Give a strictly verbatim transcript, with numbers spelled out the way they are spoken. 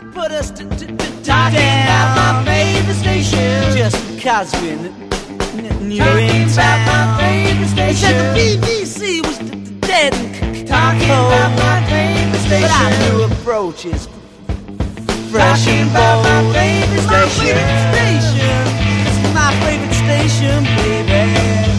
put us to, to, to Talking down. about my favorite station. Just because we're n- n- new Talking in about my town. favorite They said the station. B B C was d- d- dead and c- c- Talking cold. about my favorite station. But our new approach is fresh Talking and about my bold. favorite My station. favorite station. It's my favorite station, baby.